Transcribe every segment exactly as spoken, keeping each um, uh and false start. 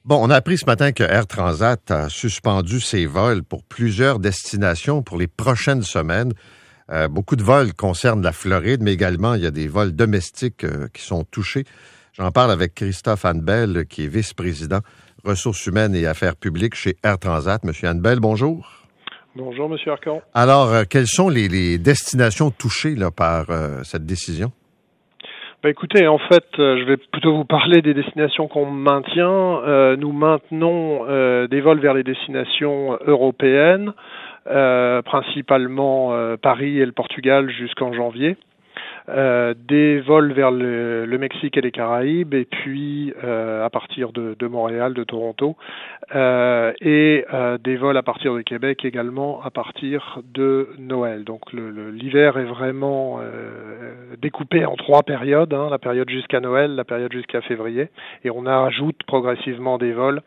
Bon, on a appris ce matin que Air Transat a suspendu ses vols pour plusieurs destinations pour les prochaines semaines. Euh, beaucoup de vols concernent la Floride, mais également il y a des vols domestiques euh, qui sont touchés. J'en parle avec Christophe Hanbel, qui est vice-président ressources humaines et affaires publiques chez Air Transat. Monsieur Hanbel, bonjour. Bonjour, Monsieur Arcan. Alors, euh, quelles sont les, les destinations touchées là, par euh, cette décision? Ben écoutez, en fait, euh, je vais plutôt vous parler des destinations qu'on maintient. Euh, nous maintenons euh, des vols vers les destinations européennes, euh, principalement euh, Paris et le Portugal jusqu'en janvier. Euh, des vols vers le, le Mexique et les Caraïbes, et puis euh, à partir de, de Montréal, de Toronto, euh, et euh, des vols à partir de Québec également à partir de Noël. Donc le, le, l'hiver est vraiment euh, découpé en trois périodes, hein, la période jusqu'à Noël, la période jusqu'à février, et on ajoute progressivement des vols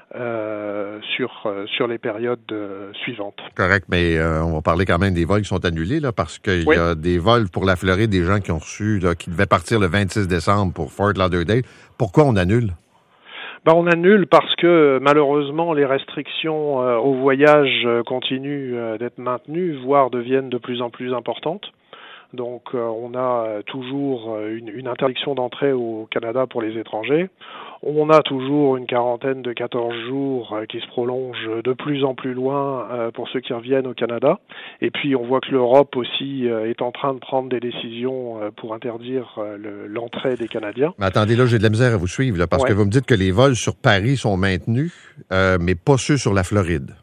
Euh, sur euh, sur les périodes euh, suivantes. Correct, mais euh, on va parler quand même des vols qui sont annulés, là, parce qu'il oui. y a des vols pour la Floride, des gens qui ont reçu, là, qui devaient partir le vingt-six décembre pour Fort Lauderdale. Pourquoi on annule? Ben, on annule parce que malheureusement les restrictions euh, au voyage euh, continuent euh, d'être maintenues, voire deviennent de plus en plus importantes. Donc euh, on a toujours une, une interdiction d'entrée au Canada pour les étrangers. On a toujours une quarantaine de quatorze jours euh, qui se prolonge de plus en plus loin euh, pour ceux qui reviennent au Canada. Et puis on voit que l'Europe aussi euh, est en train de prendre des décisions euh, pour interdire euh, le, l'entrée des Canadiens. Mais attendez, là, j'ai de la misère à vous suivre, là, parce ouais. que vous me dites que les vols sur Paris sont maintenus, euh, mais pas ceux sur la Floride.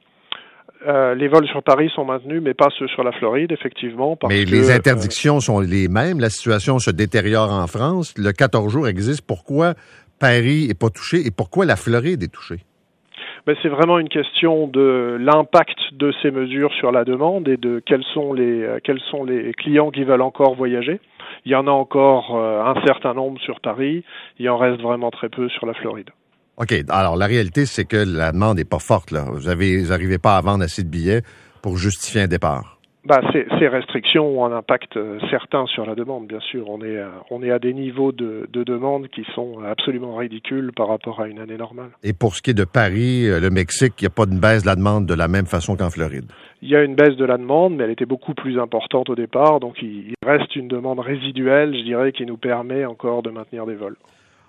Euh, les vols sur Paris sont maintenus, mais pas ceux sur la Floride, effectivement. Parce mais que, les interdictions euh, sont les mêmes. La situation se détériore en France. Le quatorze jours existe. Pourquoi Paris n'est pas touché et pourquoi la Floride est touchée? Ben, c'est vraiment une question de l'impact de ces mesures sur la demande et de quels sont les, euh, quels sont les clients qui veulent encore voyager. Il y en a encore euh, un certain nombre sur Paris. Il en reste vraiment très peu sur la Floride. OK. Alors, la réalité, c'est que la demande n'est pas forte, là. Vous avez, vous n'arrivez pas à vendre assez de billets pour justifier un départ. Bah, ces, ces restrictions ont un impact euh, certain sur la demande, bien sûr. On est, euh, on est à des niveaux de, de demande qui sont absolument ridicules par rapport à une année normale. Et pour ce qui est de Paris, le Mexique, il n'y a pas de baisse de la demande de la même façon qu'en Floride? Il y a une baisse de la demande, mais elle était beaucoup plus importante au départ. Donc, il, il reste une demande résiduelle, je dirais, qui nous permet encore de maintenir des vols.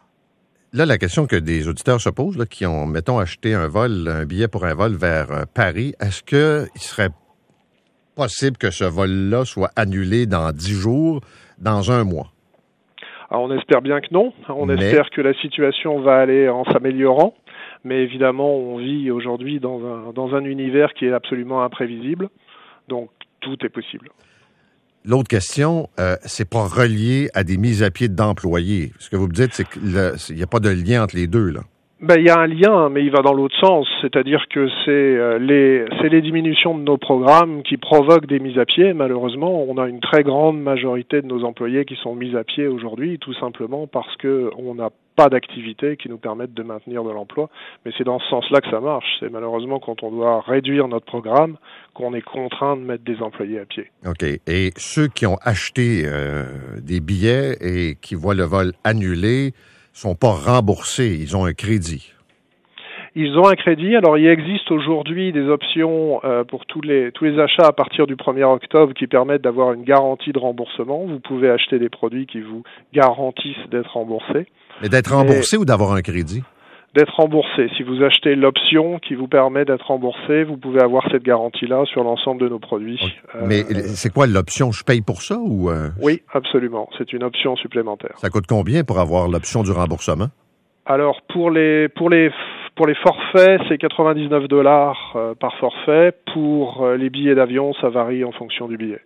Là, la question que des auditeurs se posent, là, qui ont, mettons, acheté un vol, un billet pour un vol vers euh, Paris, est-ce qu'il serait possible que ce vol-là soit annulé dans dix jours, dans un mois? Alors, on espère bien que non. On mais... espère que la situation va aller en s'améliorant. Mais évidemment, on vit aujourd'hui dans un, dans un univers qui est absolument imprévisible. Donc, tout est possible. L'autre question, euh, c'est pas relié à des mises à pied d'employés. Ce que vous me dites, c'est qu'il n'y a pas de lien entre les deux, là. Ben, il y a un lien, mais il va dans l'autre sens. C'est-à-dire que c'est euh, les, c'est les diminutions de nos programmes qui provoquent des mises à pied. Malheureusement, on a une très grande majorité de nos employés qui sont mis à pied aujourd'hui, tout simplement parce que on n'a pas d'activité qui nous permettent de maintenir de l'emploi. Mais c'est dans ce sens-là que ça marche. C'est malheureusement quand on doit réduire notre programme qu'on est contraint de mettre des employés à pied. OK. Et ceux qui ont acheté euh, des billets et qui voient le vol annulé sont pas remboursés, ils ont un crédit. Ils ont un crédit. Alors, il existe aujourd'hui des options euh, pour tous les tous les achats à partir du premier octobre qui permettent d'avoir une garantie de remboursement. Vous pouvez acheter des produits qui vous garantissent d'être remboursés. Mais d'être remboursé Et... ou d'avoir un crédit? D'être remboursé. Si vous achetez l'option qui vous permet d'être remboursé, vous pouvez avoir cette garantie-là sur l'ensemble de nos produits. Okay. Mais euh, c'est quoi l'option? Je paye pour ça ou... Euh... Oui, absolument. C'est une option supplémentaire. Ça coûte combien pour avoir l'option du remboursement? Alors, pour les pour les pour les forfaits, c'est quatre-vingt-dix-neuf dollars euh, par forfait. Pour euh, les billets d'avion, ça varie en fonction du billet.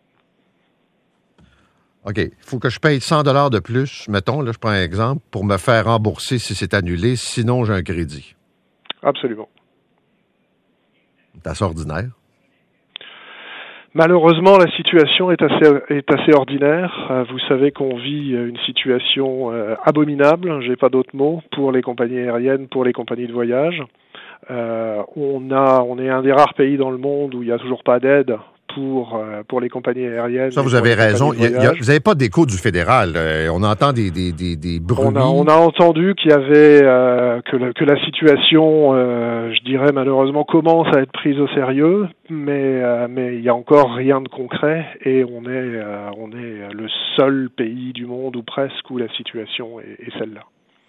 OK. Il faut que je paye cent dollars de plus, mettons, là, je prends un exemple, pour me faire rembourser si c'est annulé, sinon j'ai un crédit. Absolument. C'est assez ordinaire. Malheureusement, la situation est assez, est assez ordinaire. Vous savez qu'on vit une situation euh, abominable, j'ai pas d'autres mots, pour les compagnies aériennes, pour les compagnies de voyage. Euh, on a, on est un des rares pays dans le monde où il n'y a toujours pas d'aide pour euh, pour les compagnies aériennes. Ça, vous avez raison. Il y a, il y a, vous n'avez pas d'écho du fédéral. Euh, on entend des, des, des, des bruits. On a, on a entendu qu'il y avait euh, que, le, que la situation, euh, je dirais malheureusement, commence à être prise au sérieux, mais euh, mais il y a encore rien de concret et on est euh, on est le seul pays du monde ou presque où la situation est, est celle-là.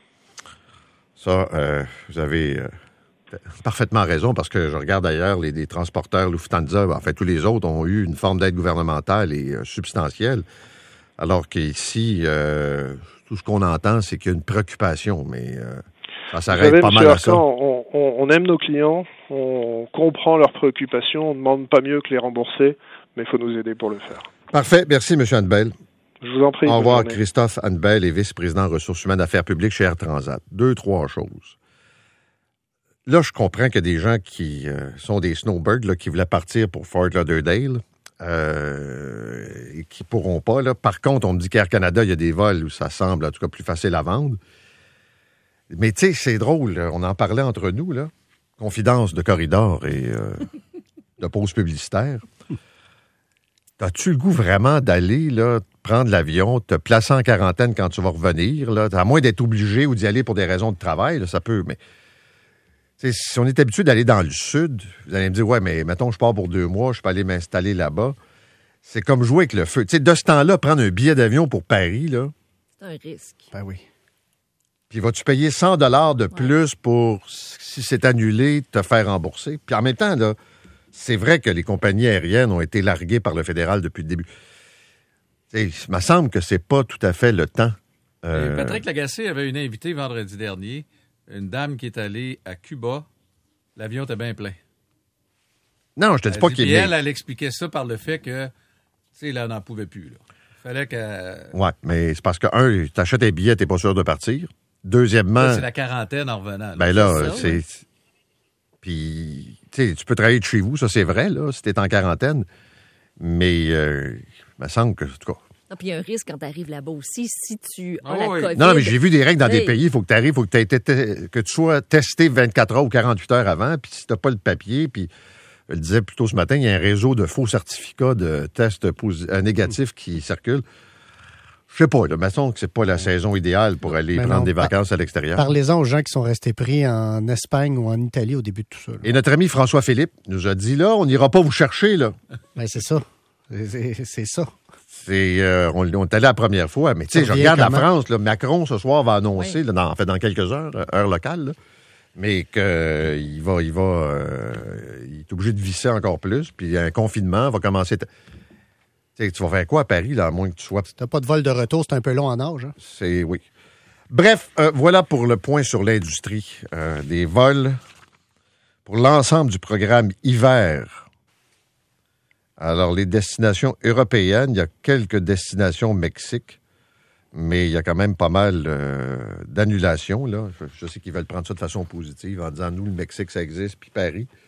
Ça, euh, vous avez euh, parfaitement raison, parce que je regarde d'ailleurs les, les transporteurs Lufthansa, en fait tous les autres ont eu une forme d'aide gouvernementale et euh, substantielle, alors qu'ici, euh, tout ce qu'on entend, c'est qu'il y a une préoccupation, mais euh, ça s'arrête savez, pas mal à ça. On, on, on aime nos clients, on comprend leurs préoccupations, on ne demande pas mieux que les rembourser, mais il faut nous aider pour le faire. Parfait, merci M. Hanbel. Je vous en prie. Au revoir, Christophe Hanbel est vice-président ressources humaines d'affaires publiques chez Air Transat. Deux, trois choses. Là, je comprends qu'il y a des gens qui euh, sont des snowbirds, là, qui voulaient partir pour Fort Lauderdale euh, et qui ne pourront pas. Là. Par contre, on me dit qu'Air Canada, il y a des vols où ça semble en tout cas plus facile à vendre. Mais tu sais, c'est drôle, là, on en parlait entre nous, là. Confidence de corridor et euh, de pause publicitaire. As-tu le goût vraiment d'aller là, prendre l'avion, te placer en quarantaine quand tu vas revenir, là, à moins d'être obligé ou d'y aller pour des raisons de travail, là, ça peut, mais si on est habitué d'aller dans le sud, vous allez me dire, ouais, mais mettons, je pars pour deux mois, je peux aller m'installer là-bas. C'est comme jouer avec le feu. T'sais, de ce temps-là, prendre un billet d'avion pour Paris, là. C'est un risque. Ben oui. Puis vas-tu payer cent dollars de plus ouais. pour, si c'est annulé, te faire rembourser? Puis en même temps, là, c'est vrai que les compagnies aériennes ont été larguées par le fédéral depuis le début. T'sais, il me semble que c'est pas tout à fait le temps. Euh... Patrick Lagacé avait une invitée vendredi dernier, une dame qui est allée à Cuba. L'avion était bien plein. Non, je te dis pas qu'il est... elle, elle expliquait ça par le fait que, tu sais, là, elle n'en pouvait plus, là. Fallait qu'elle... Ouais, mais c'est parce que, un, t'achètes un billet, t'es pas sûr de partir. Deuxièmement... Ça, c'est la quarantaine en revenant. Là. Ben là, c'est... Ça, c'est... ouais. Puis, tu sais, tu peux travailler de chez vous, ça c'est vrai, là, si t'es en quarantaine. Mais, euh, il me semble que, en tout cas... Non, puis il y a un risque quand tu arrives là-bas aussi, si tu as oh, la oui. COVID. Non, mais j'ai vu des règles dans oui. des pays, il faut que tu arrives, il faut que, été, que tu sois testé vingt-quatre heures ou quarante-huit heures avant, puis si t'as pas le papier, puis je le disais plus tôt ce matin, il y a un réseau de faux certificats de tests posi- euh, négatifs qui circulent. Je sais pas, là, mettons que c'est pas la saison idéale pour aller mais prendre non, des vacances par- à l'extérieur. Parlez-en aux gens qui sont restés pris en Espagne ou en Italie au début de tout ça. Là. Et notre ami François Philippe nous a dit, là, on n'ira pas vous chercher, là. Ben, c'est ça. C'est, c'est, c'est ça. C'est, euh, on, on est allé la première fois, mais tu sais, je regarde comment? La France, là, Macron, ce soir, va annoncer, oui. là, dans, en fait, dans quelques heures, heure locale, là, mais qu'il euh, va, il va, euh, il est obligé de visser encore plus, puis un confinement va commencer... T- Tu sais, tu vas faire quoi à Paris, là, à moins que tu sois... Si t'as pas de vol de retour, c'est un peu long en âge. Hein? C'est, oui. Bref, euh, voilà pour le point sur l'industrie. Euh, des vols pour l'ensemble du programme hiver. Alors, les destinations européennes, il y a quelques destinations au Mexique, mais il y a quand même pas mal euh, d'annulations, là. Je, je sais qu'ils veulent prendre ça de façon positive en disant, nous, le Mexique, ça existe, puis Paris...